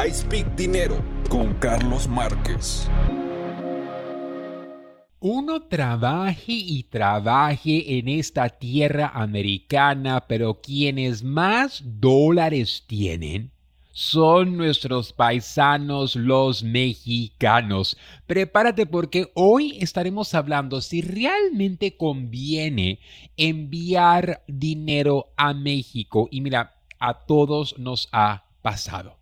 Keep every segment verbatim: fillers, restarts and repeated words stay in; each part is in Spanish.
I Speak Dinero con Carlos Márquez. Uno trabaje y trabaje en esta tierra americana, pero quienes más dólares tienen son nuestros paisanos, los mexicanos. Prepárate porque hoy estaremos hablando si realmente conviene enviar dinero a México. Y mira, a todos nos ha pasado.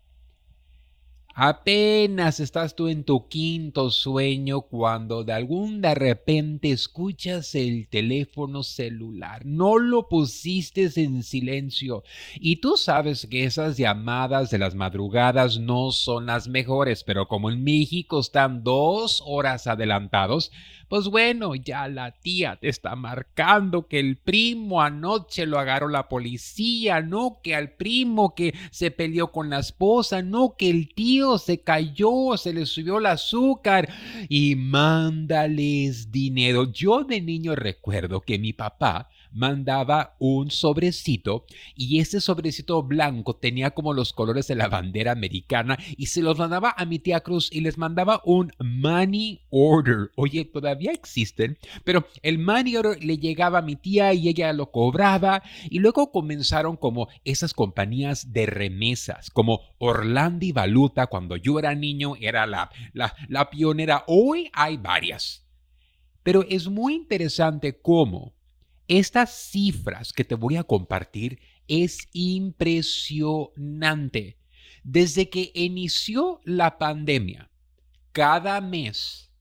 Apenas estás tú en tu quinto sueño cuando de algún de repente escuchas el teléfono celular. No lo pusiste en silencio y tú sabes que esas llamadas de las madrugadas no son las mejores, pero como en México están dos horas adelantados, pues bueno, ya la tía te está marcando que el primo anoche lo agarró la policía, no que al primo que se peleó con la esposa, no que el tío se cayó, se le subió el azúcar y mándales dinero. Yo de niño recuerdo que mi papá mandaba un sobrecito y ese sobrecito blanco tenía como los colores de la bandera americana y se los mandaba a mi tía Cruz y les mandaba un money order. Oye, todavía existen, pero el money order le llegaba a mi tía y ella lo cobraba y luego comenzaron como esas compañías de remesas como Orlando y Valuta. Cuando yo era niño era la, la, la pionera. Hoy hay varias, pero es muy interesante cómo estas cifras que te voy a compartir es impresionante. Desde que inició la pandemia, cada mes,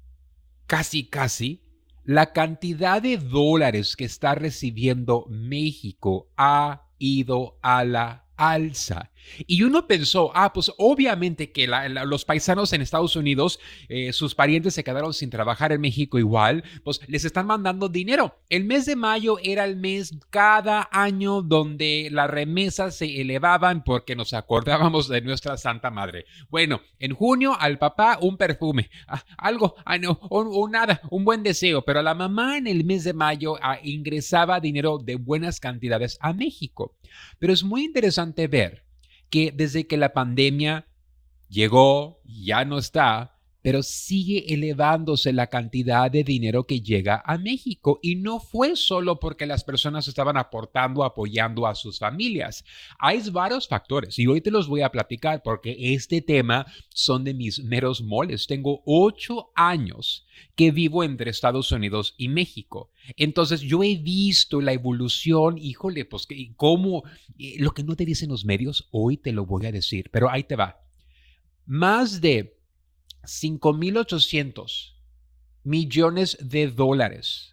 casi casi, la cantidad de dólares que está recibiendo México ha ido a la alza. Y uno pensó, ah, pues obviamente que la, la, los paisanos en Estados Unidos, eh, sus parientes se quedaron sin trabajar en México igual, pues les están mandando dinero. El mes de mayo era el mes cada año donde las remesas se elevaban porque nos acordábamos de nuestra Santa Madre. Bueno, en junio al papá un perfume, ah, algo, ah, no, o, o nada, un buen deseo, pero a la mamá en el mes de mayo ah, ingresaba dinero de buenas cantidades a México. Pero es muy interesante ver que desde que la pandemia llegó, ya no está, pero sigue elevándose la cantidad de dinero que llega a México. Y no fue solo porque las personas estaban aportando, apoyando a sus familias. Hay varios factores y hoy te los voy a platicar porque este tema son de mis meros moles. Tengo ocho años que vivo entre Estados Unidos y México. Entonces yo he visto la evolución, híjole, pues cómo, eh, lo que no te dicen los medios, hoy te lo voy a decir, pero ahí te va. Más de cinco mil ochocientos millones de dólares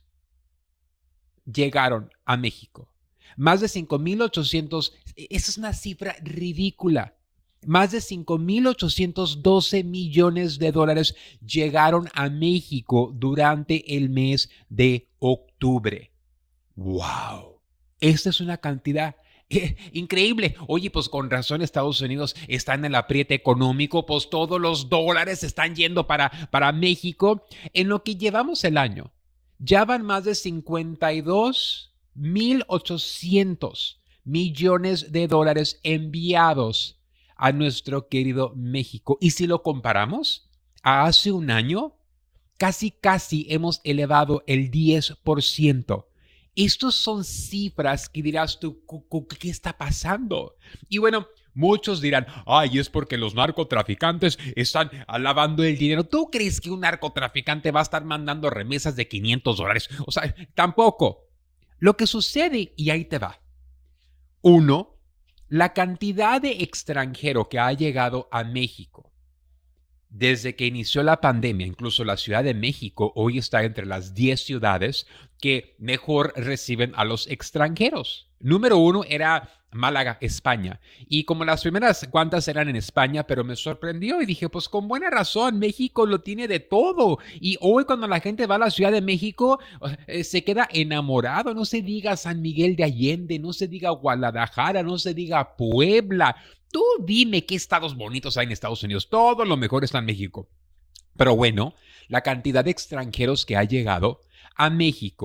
llegaron a México. Más de cinco mil ochocientos, esa es una cifra ridícula. Más de cinco mil ochocientos doce millones de dólares llegaron a México durante el mes de octubre. ¡Wow! Esta es una cantidad Eh, increíble. Oye, pues con razón Estados Unidos está en el apriete económico, pues todos los dólares están yendo para, para México. En lo que llevamos el año, ya van más de cincuenta y dos mil ochocientos millones de dólares enviados a nuestro querido México. Y si lo comparamos a hace un año, casi casi hemos elevado el diez por ciento. Estos son cifras que dirás tú, ¿qué está pasando? Y bueno, muchos dirán, ay, es porque los narcotraficantes están lavando el dinero. ¿Tú crees que un narcotraficante va a estar mandando remesas de quinientos dólares? O sea, tampoco. Lo que sucede, y ahí te va. Uno, la cantidad de extranjero que ha llegado a México desde que inició la pandemia, incluso la Ciudad de México hoy está entre las diez ciudades que mejor reciben a los extranjeros. Número uno era Málaga, España. Y como las primeras cuantas eran en España, pero me sorprendió y dije, pues con buena razón, México lo tiene de todo. Y hoy cuando la gente va a la Ciudad de México, eh, se queda enamorado. No se diga San Miguel de Allende, no se diga Guadalajara, no se diga Puebla. Tú dime qué estados bonitos hay en Estados Unidos. Todo lo mejor está en México. Pero bueno, la cantidad de extranjeros que ha llegado a México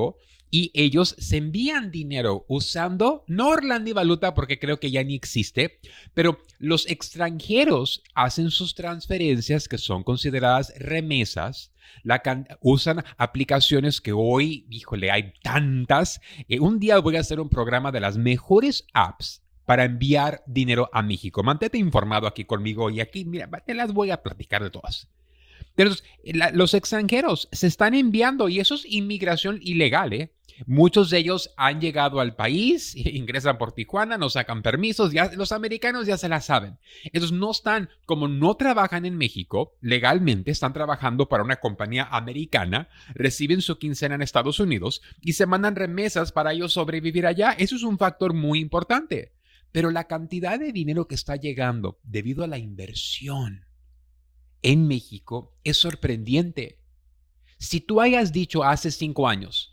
y ellos se envían dinero usando, no Orlandi Valuta porque creo que ya ni existe, pero los extranjeros hacen sus transferencias que son consideradas remesas, la can- usan aplicaciones que hoy, híjole, hay tantas. Eh, un día voy a hacer un programa de las mejores apps para enviar dinero a México. Mantente informado aquí conmigo y aquí, mira, te las voy a platicar de todas. Entonces, la, los extranjeros se están enviando y eso es inmigración ilegal, ¿eh? Muchos de ellos han llegado al país, ingresan por Tijuana, no sacan permisos, ya, los americanos ya se la saben. Entonces no están, como no trabajan en México, legalmente están trabajando para una compañía americana, reciben su quincena en Estados Unidos y se mandan remesas para ellos sobrevivir allá. Eso es un factor muy importante. Pero la cantidad de dinero que está llegando debido a la inversión en México es sorprendente. Si tú hayas dicho hace cinco años,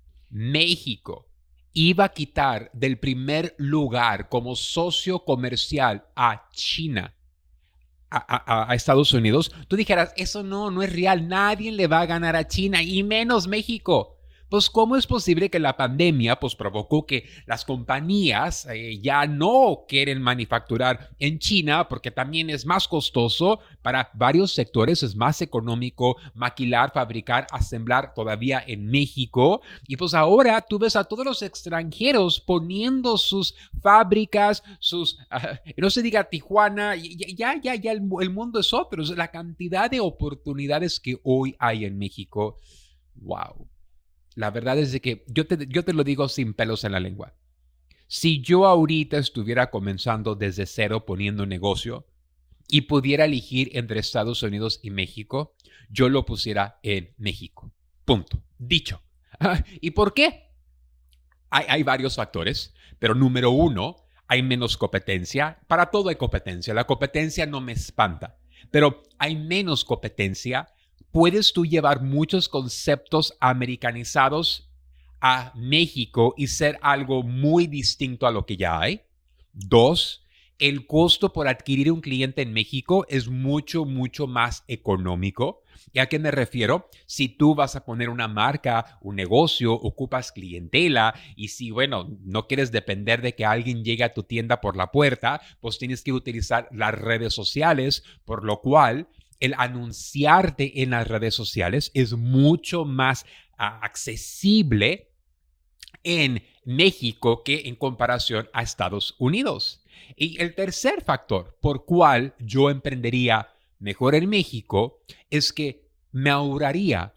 México iba a quitar del primer lugar como socio comercial a China, a, a, a Estados Unidos, tú dijeras, eso no, no es real, nadie le va a ganar a China y menos México. Pues, ¿cómo es posible que la pandemia pues, provocó que las compañías eh, ya no quieren manufacturar en China porque también es más costoso para varios sectores, es más económico maquilar, fabricar, asemblar todavía en México? Y pues ahora tú ves a todos los extranjeros poniendo sus fábricas, sus, uh, no se diga Tijuana, ya, ya, ya el, el mundo es otro. La cantidad de oportunidades que hoy hay en México, wow. La verdad es de que yo te, yo te lo digo sin pelos en la lengua. Si yo ahorita estuviera comenzando desde cero poniendo un negocio y pudiera elegir entre Estados Unidos y México, yo lo pusiera en México. Punto. Dicho. ¿Y por qué? Hay, hay varios factores, pero número uno, hay menos competencia. Para todo hay competencia. La competencia no me espanta, pero hay menos competencia. Puedes tú llevar muchos conceptos americanizados a México y ser algo muy distinto a lo que ya hay. Dos, el costo por adquirir un cliente en México es mucho, mucho más económico. ¿Y a qué me refiero? Si tú vas a poner una marca, un negocio, ocupas clientela y si, bueno, no quieres depender de que alguien llegue a tu tienda por la puerta, pues tienes que utilizar las redes sociales, por lo cual el anunciarte en las redes sociales es mucho más uh, accesible en México que en comparación a Estados Unidos. Y el tercer factor por cual yo emprendería mejor en México es que me ahorraría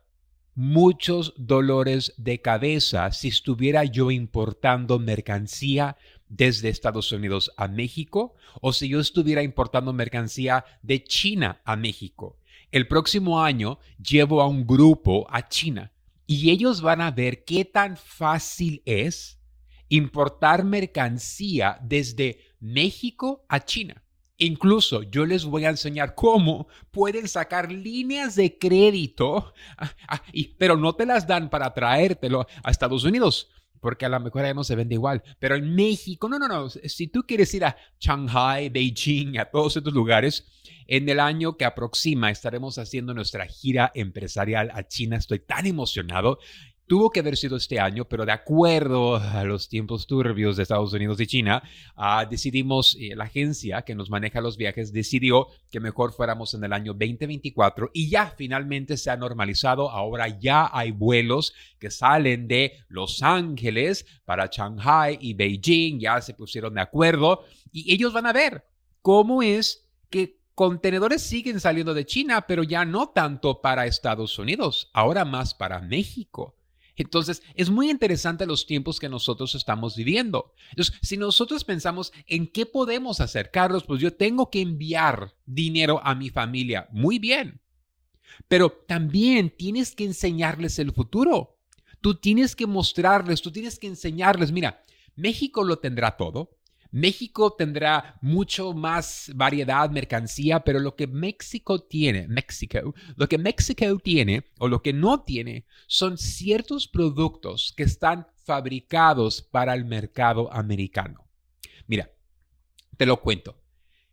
muchos dolores de cabeza si estuviera yo importando mercancía desde Estados Unidos a México o si yo estuviera importando mercancía de China a México. El próximo año llevo a un grupo a China y ellos van a ver qué tan fácil es importar mercancía desde México a China. Incluso yo les voy a enseñar cómo pueden sacar líneas de crédito, ah, ah, y, pero no te las dan para traértelo a Estados Unidos, porque a lo mejor ya no se vende igual. Pero en México, no, no, no. Si tú quieres ir a Shanghai, Beijing, a todos estos lugares, en el año que aproxima estaremos haciendo nuestra gira empresarial a China. Estoy tan emocionado. Tuvo que haber sido este año, pero de acuerdo a los tiempos turbios de Estados Unidos y China, uh, decidimos, eh, la agencia que nos maneja los viajes decidió que mejor fuéramos en el año veinte veinticuatro y ya finalmente se ha normalizado. Ahora ya hay vuelos que salen de Los Ángeles para Shanghai y Beijing, ya se pusieron de acuerdo y ellos van a ver cómo es que contenedores siguen saliendo de China, pero ya no tanto para Estados Unidos, ahora más para México. Entonces, es muy interesante los tiempos que nosotros estamos viviendo. Entonces, si nosotros pensamos en qué podemos hacer, Carlos, pues yo tengo que enviar dinero a mi familia. Muy bien. Pero también tienes que enseñarles el futuro. Tú tienes que mostrarles, tú tienes que enseñarles. Mira, México lo tendrá todo. México tendrá mucho más variedad, mercancía, pero lo que México tiene, México, lo que México tiene o lo que no tiene son ciertos productos que están fabricados para el mercado americano. Mira, te lo cuento.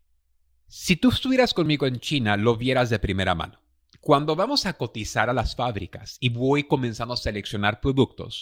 Si tú estuvieras conmigo en China, lo vieras de primera mano. Cuando vamos a cotizar a las fábricas y voy comenzando a seleccionar productos,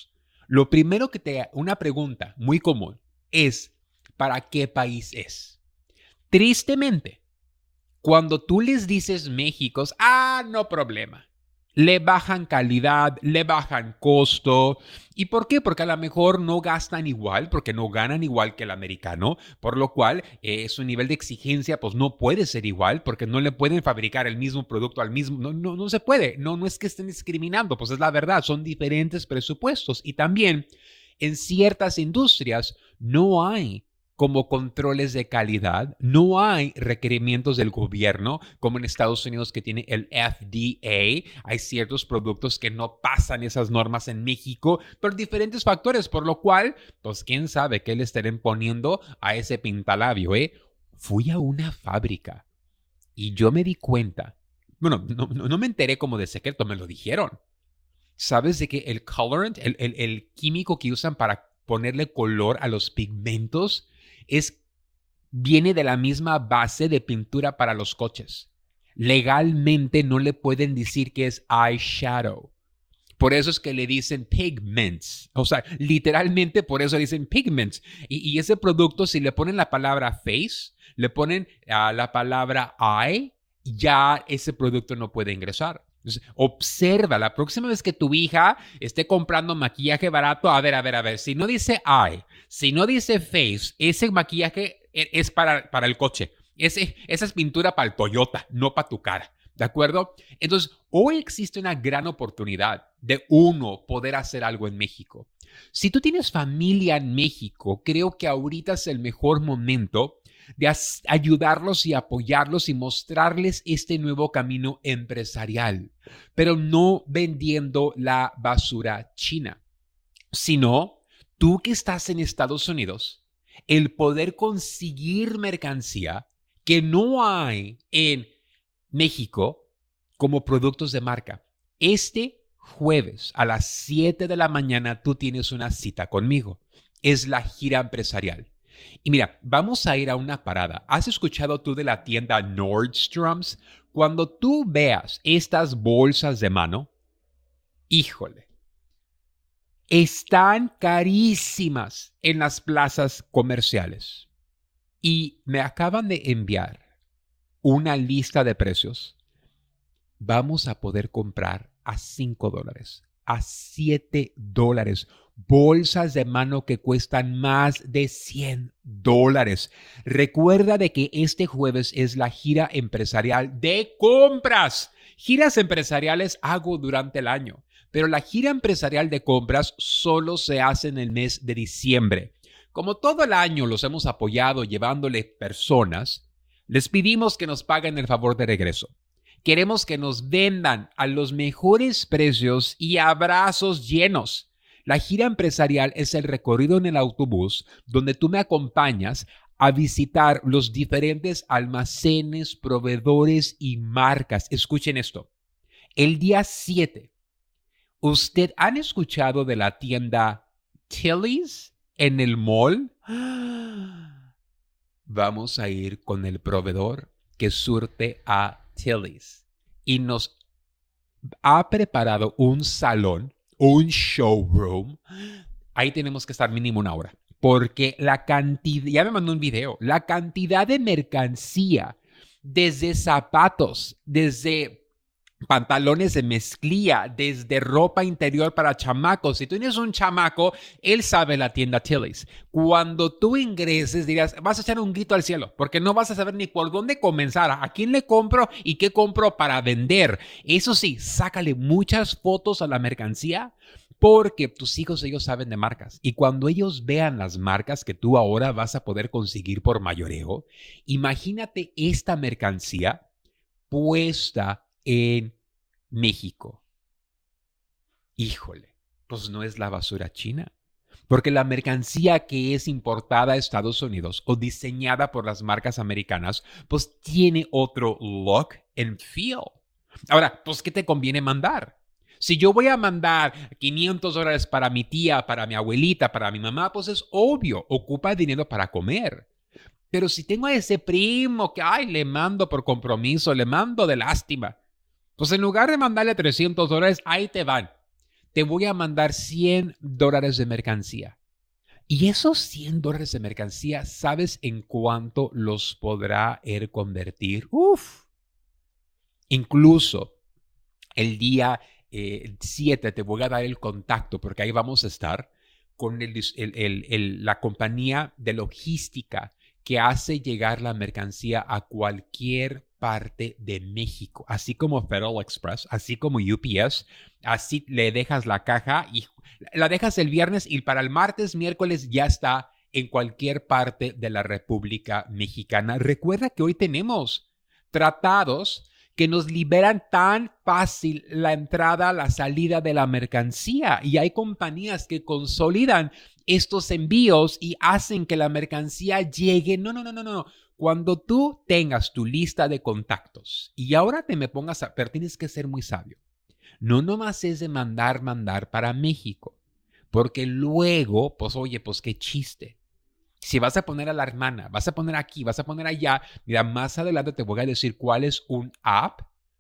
Lo primero que te... Una pregunta muy común es, ¿para qué país es? Tristemente, cuando tú les dices México, ah, no problema. Le bajan calidad, le bajan costo. ¿Y por qué? Porque a lo mejor no gastan igual, porque no ganan igual que el americano, por lo cual eh, su nivel de exigencia pues no puede ser igual, porque no le pueden fabricar el mismo producto al mismo, no, no, no se puede. No, no es que estén discriminando, pues es la verdad, son diferentes presupuestos. Y también en ciertas industrias no hay como controles de calidad, no hay requerimientos del gobierno, como en Estados Unidos que tiene el F D A. Hay ciertos productos que no pasan esas normas en México por diferentes factores, por lo cual, pues quién sabe qué le estarán poniendo a ese pintalabio, ¿eh? Fui a una fábrica y yo me di cuenta, bueno, no, no, no me enteré como de secreto, me lo dijeron. ¿Sabes de que el colorant, el, el, el químico que usan para ponerle color a los pigmentos, es, viene de la misma base de pintura para los coches? Legalmente no le pueden decir que es eyeshadow. Por eso es que le dicen pigments. O sea, literalmente por eso le dicen pigments. Y, y ese producto, si le ponen la palabra face, le ponen uh, la palabra eye, ya ese producto no puede ingresar. Entonces, observa, la próxima vez que tu hija esté comprando maquillaje barato, a ver, a ver, a ver, si no dice eye, si no dice face, ese maquillaje es para, para el coche. Ese, esa es pintura para el Toyota, no para tu cara. ¿De acuerdo? Entonces, hoy existe una gran oportunidad de uno poder hacer algo en México. Si tú tienes familia en México, creo que ahorita es el mejor momento de ayudarlos y apoyarlos y mostrarles este nuevo camino empresarial, pero no vendiendo la basura china, sino tú que estás en Estados Unidos, el poder conseguir mercancía que no hay en México como productos de marca. Este jueves a las siete de la mañana tú tienes una cita conmigo. Es la gira empresarial. Y mira, vamos a ir a una parada. ¿Has escuchado tú de la tienda Nordstrom's? Cuando tú veas estas bolsas de mano, híjole, están carísimas en las plazas comerciales. Y me acaban de enviar una lista de precios. Vamos a poder comprar a cinco dólares, a siete dólares. Bolsas de mano que cuestan más de cien dólares. Recuerda de que este jueves es la gira empresarial de compras. Giras empresariales hago durante el año, pero la gira empresarial de compras solo se hace en el mes de diciembre. Como todo el año los hemos apoyado llevándole personas, les pedimos que nos paguen el favor de regreso. Queremos que nos vendan a los mejores precios y abrazos llenos. La gira empresarial es el recorrido en el autobús donde tú me acompañas a visitar los diferentes almacenes, proveedores y marcas. Escuchen esto. El día siete, ¿usted han escuchado de la tienda Tilly's en el mall? Vamos a ir con el proveedor que surte a Tilly's y nos ha preparado un salón, un showroom. Ahí tenemos que estar mínimo una hora, porque la cantidad, ya me mandó un video, la cantidad de mercancía, desde zapatos, desde pantalones de mezclilla, desde ropa interior para chamacos. Si tú tienes un chamaco, él sabe la tienda Tilly's. Cuando tú ingreses, dirás, vas a echar un grito al cielo, porque no vas a saber ni por dónde comenzar, a quién le compro y qué compro para vender. Eso sí, sácale muchas fotos a la mercancía, porque tus hijos, ellos saben de marcas. Y cuando ellos vean las marcas que tú ahora vas a poder conseguir por mayoreo, imagínate esta mercancía puesta en México. Híjole, pues no es la basura china. Porque la mercancía que es importada a Estados Unidos o diseñada por las marcas americanas, pues tiene otro look and feel. Ahora, pues, ¿qué te conviene mandar? Si yo voy a mandar quinientos dólares para mi tía, para mi abuelita, para mi mamá, pues es obvio, ocupa dinero para comer. Pero si tengo a ese primo que, ay, le mando por compromiso, le mando de lástima, pues en lugar de mandarle trescientos dólares, ahí te van. te voy a mandar cien dólares de mercancía. Y esos cien dólares de mercancía, ¿sabes en cuánto los podrá él convertir? Uf. Incluso el día eh, siete te voy a dar el contacto porque ahí vamos a estar con el, el, el, el, la compañía de logística que hace llegar la mercancía a cualquier parte de México, así como Federal Express, así como U P S, así le dejas la caja y la dejas el viernes y para el martes, miércoles ya está en cualquier parte de la República Mexicana. Recuerda que hoy tenemos tratados que nos liberan tan fácil la entrada, la salida de la mercancía. Y hay compañías que consolidan estos envíos y hacen que la mercancía llegue. No, no, no, no, no. Cuando tú tengas tu lista de contactos y ahora te me pongas a... Pero tienes que ser muy sabio. No nomás es de mandar, mandar para México. Porque luego, pues oye, pues qué chiste. Si vas a poner a la hermana, vas a poner aquí, vas a poner allá, mira, más adelante te voy a decir cuál es un app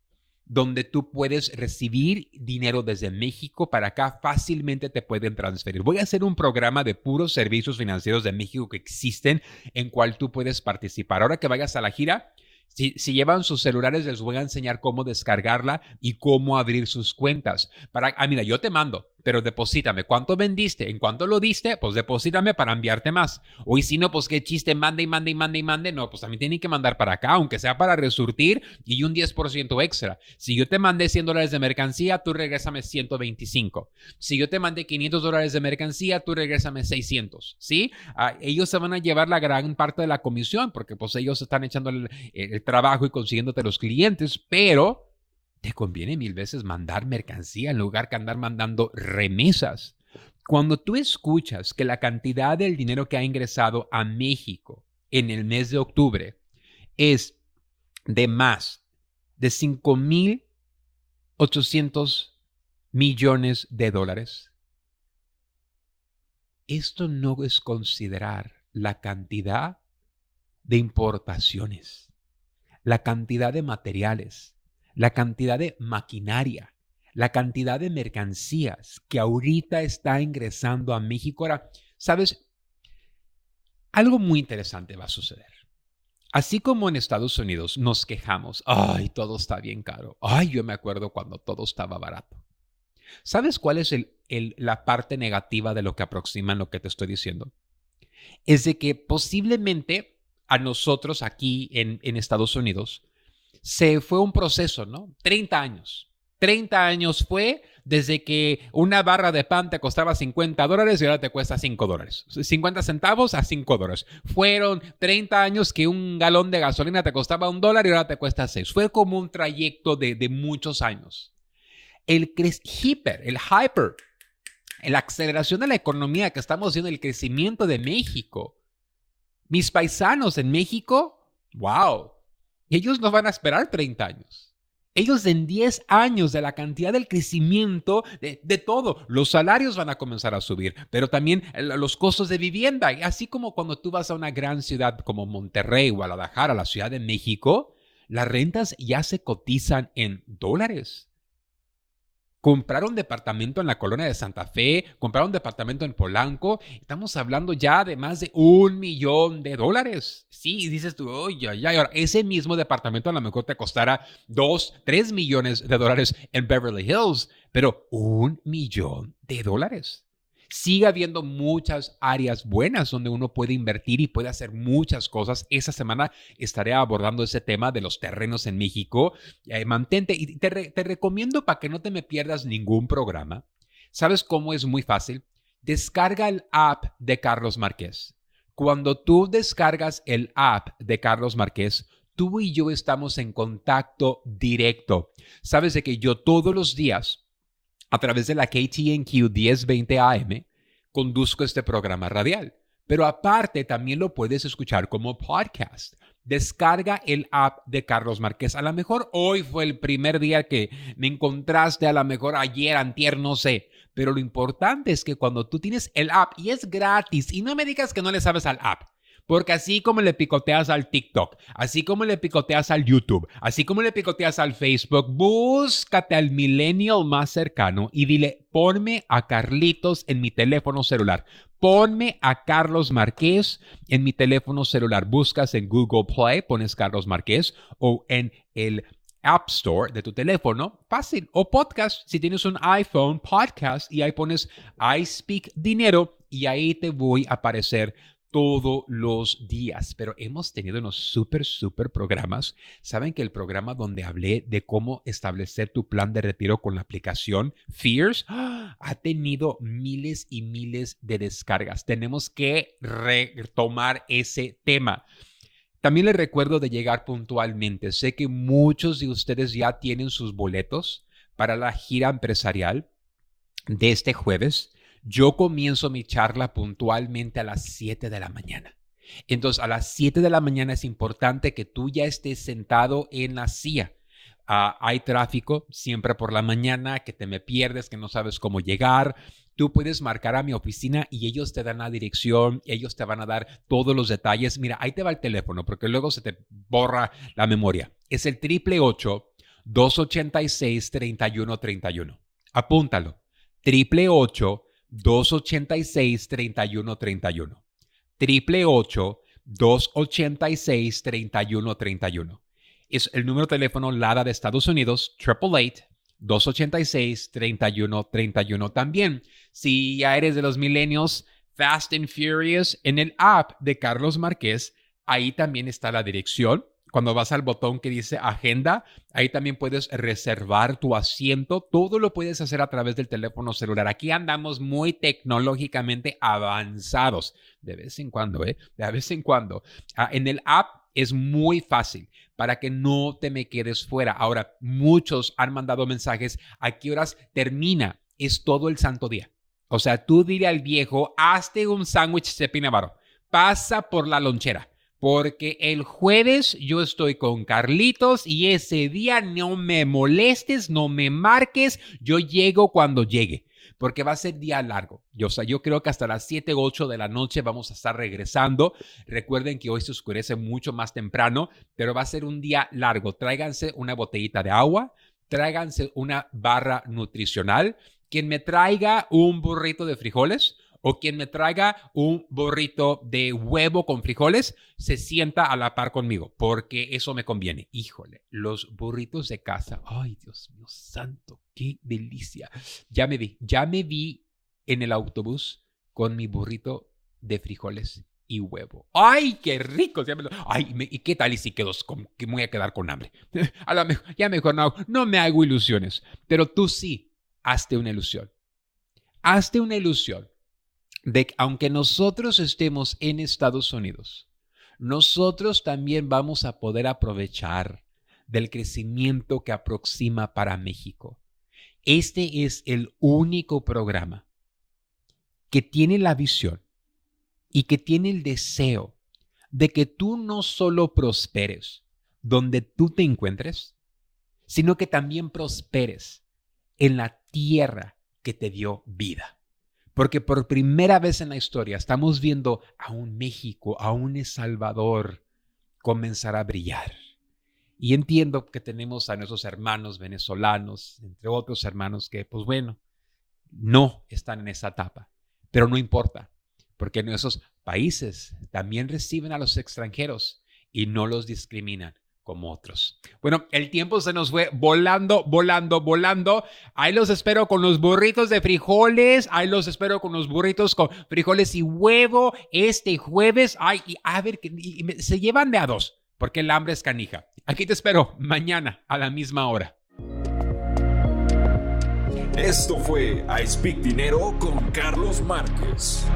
donde tú puedes recibir dinero desde México para acá, fácilmente te pueden transferir. Voy a hacer un programa de puros servicios financieros de México que existen en cual tú puedes participar. Ahora que vayas a la gira, si, si llevan sus celulares, les voy a enseñar cómo descargarla y cómo abrir sus cuentas. Para, ah, mira, yo te mando, pero deposítame. ¿Cuánto vendiste? ¿En cuánto lo diste? Pues deposítame para enviarte más. O y si no, pues qué chiste, mande y mande y mande y mande. No, pues también tienen que mandar para acá, aunque sea para resurtir y un diez por ciento extra. Si yo te mandé cien dólares de mercancía, tú regrésame ciento veinticinco. Si yo te mandé quinientos dólares de mercancía, tú regrésame seiscientos. ¿Sí? Ah, ellos se van a llevar la gran parte de la comisión porque pues ellos están echando el, el trabajo y consiguiéndote los clientes, pero te conviene mil veces mandar mercancía en lugar que andar mandando remesas. Cuando tú escuchas que la cantidad del dinero que ha ingresado a México en el mes de octubre es de más de cinco mil ochocientos millones de dólares, esto no es considerar la cantidad de importaciones, la cantidad de materiales, la cantidad de maquinaria, la cantidad de mercancías que ahorita está ingresando a México. Ahora, ¿sabes? Algo muy interesante va a suceder. Así como en Estados Unidos nos quejamos, ay, todo está bien caro. Ay, yo me acuerdo cuando todo estaba barato. ¿Sabes cuál es el, el, la parte negativa de lo que aproximan lo que te estoy diciendo? Es de que posiblemente a nosotros aquí en, en Estados Unidos se fue un proceso, ¿no? treinta años. treinta años fue desde que una barra de pan te costaba cincuenta dólares y ahora te cuesta cinco dólares. cincuenta centavos a cinco dólares. Fueron treinta años que un galón de gasolina te costaba un dólar y ahora te cuesta seis. Fue como un trayecto de, de muchos años. El hiper, el hyper, la aceleración de la economía que estamos viendo, el crecimiento de México. Mis paisanos en México, wow. Ellos no van a esperar treinta años. Ellos en diez años de la cantidad del crecimiento de, de todo, los salarios van a comenzar a subir, pero también los costos de vivienda. Y así como cuando tú vas a una gran ciudad como Monterrey, Guadalajara, la Ciudad de México, las rentas ya se cotizan en dólares. Comprar un departamento en la colonia de Santa Fe, comprar un departamento en Polanco, estamos hablando ya de más de un millón de dólares. Sí, dices tú, oye, ya, ahora ese mismo departamento a lo mejor te costará dos, tres millones de dólares en Beverly Hills, pero un millón de dólares. Sigue habiendo muchas áreas buenas donde uno puede invertir y puede hacer muchas cosas. Esta semana estaré abordando ese tema de los terrenos en México. Eh, mantente y te, re, te recomiendo para que no te me pierdas ningún programa. ¿Sabes cómo es muy fácil? Descarga el app de Carlos Márquez. Cuando tú descargas el app de Carlos Márquez, tú y yo estamos en contacto directo. Sabes de que yo todos los días, a través de la K T N Q diez veinte A M, conduzco este programa radial. Pero aparte, también lo puedes escuchar como podcast. Descarga el app de Carlos Márquez. A lo mejor hoy fue el primer día que me encontraste, a lo mejor ayer, antier, no sé. Pero lo importante es que cuando tú tienes el app y es gratis, y no me digas que no le sabes al app, Porque así como le picoteas al TikTok, así como le picoteas al YouTube, así como le picoteas al Facebook, búscate al millennial más cercano y dile, ponme a Carlitos en mi teléfono celular. Ponme a Carlos Márquez en mi teléfono celular. Buscas en Google Play, pones Carlos Márquez o en el App Store de tu teléfono, fácil. O podcast, si tienes un iPhone, podcast, y ahí pones I Speak Dinero y ahí te voy a aparecer todos los días. Pero hemos tenido unos súper, súper programas. ¿Saben que el programa donde hablé de cómo establecer tu plan de retiro con la aplicación Fears ¡ah! ha tenido miles y miles de descargas? Tenemos que retomar ese tema. También les recuerdo de llegar puntualmente. Sé que muchos de ustedes ya tienen sus boletos para la gira empresarial de este jueves. Yo comienzo mi charla puntualmente a las siete de la mañana. Entonces, a las siete de la mañana es importante que tú ya estés sentado en la silla. Uh, hay tráfico siempre por la mañana, que te me pierdes, que no sabes cómo llegar. Tú puedes marcar a mi oficina y ellos te dan la dirección, ellos te van a dar todos los detalles. Mira, ahí te va el teléfono porque luego se te borra la memoria. Es el triple ocho, dos ochenta y seis, treinta y uno treinta y uno. Apúntalo. Triple ocho, dos ochenta y seis, treinta y uno treinta y uno. Triple ocho, dos ochenta y seis, treinta y uno treinta y uno. Es el número de teléfono LADA de Estados Unidos, ocho ocho ocho, dos ochenta y seis, treinta y uno treinta y uno. También, si ya eres de los millennials, Fast and Furious, en el app de Carlos Márquez, ahí también está la dirección. Cuando vas al botón que dice agenda, ahí también puedes reservar tu asiento. Todo lo puedes hacer a través del teléfono celular. Aquí andamos muy tecnológicamente avanzados. De vez en cuando, ¿eh? De vez en cuando. Ah, en el app es muy fácil para que no te me quedes fuera. Ahora, muchos han mandado mensajes. ¿A qué horas termina? Es todo el santo día. O sea, tú dile al viejo, hazte un sándwich de pinabaro. Pasa por la lonchera. Porque el jueves yo estoy con Carlitos y ese día no me molestes, no me marques, yo llego cuando llegue, porque va a ser día largo. Yo, o sea, yo creo que hasta las siete u ocho de la noche vamos a estar regresando. Recuerden que hoy se oscurece mucho más temprano, pero va a ser un día largo. Tráiganse una botellita de agua, tráiganse una barra nutricional. Quien me traiga un burrito de frijoles o quien me traiga un burrito de huevo con frijoles, se sienta a la par conmigo, porque eso me conviene. Híjole, los burritos de casa. Ay, Dios mío santo, qué delicia. Ya me vi, ya me vi en el autobús con mi burrito de frijoles y huevo. ¡Ay, qué rico! Ay, me, ¿y qué tal? Y si quedo, como que me voy a quedar con hambre. A lo mejor, ya mejor no, no me hago ilusiones. Pero tú sí, hazte una ilusión. Hazte una ilusión de que aunque nosotros estemos en Estados Unidos, nosotros también vamos a poder aprovechar del crecimiento que aproxima para México. Este es el único programa que tiene la visión y que tiene el deseo de que tú no solo prosperes donde tú te encuentres, sino que también prosperes en la tierra que te dio vida. Porque por primera vez en la historia estamos viendo a un México, a un El Salvador comenzar a brillar. Y entiendo que tenemos a nuestros hermanos venezolanos, entre otros hermanos que, pues bueno, no están en esa etapa. Pero no importa, porque en esos países también reciben a los extranjeros y no los discriminan como otros. Bueno, el tiempo se nos fue volando, volando, volando. Ahí los espero con los burritos de frijoles. Ahí los espero con los burritos con frijoles y huevo este jueves. Ay, y a ver, y, y, se llevan de a dos, porque el hambre es canija. Aquí te espero mañana a la misma hora. Esto fue I Speak Dinero con Carlos Márquez.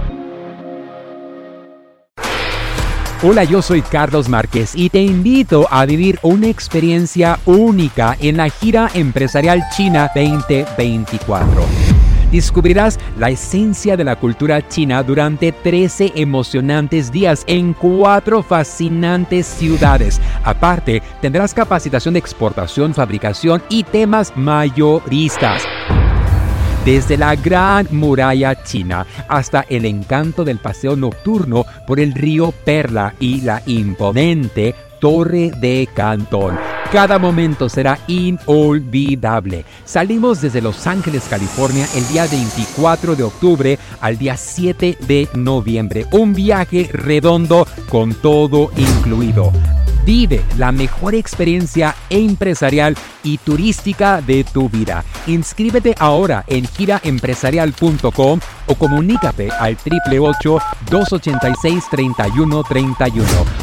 Hola, yo soy Carlos Márquez y te invito a vivir una experiencia única en la gira empresarial China veinte veinticuatro. Descubrirás la esencia de la cultura china durante trece emocionantes días en cuatro fascinantes ciudades. Aparte, tendrás capacitación de exportación, fabricación y temas mayoristas. Desde la Gran Muralla China hasta el encanto del paseo nocturno por el río Perla y la imponente Torre de Cantón. Cada momento será inolvidable. Salimos desde Los Ángeles, California, el día veinticuatro de octubre al día siete de noviembre. Un viaje redondo con todo incluido. Vive la mejor experiencia empresarial y turística de tu vida. Inscríbete ahora en gira empresarial punto com o comunícate al ocho ocho ocho, dos ocho seis, tres uno tres uno.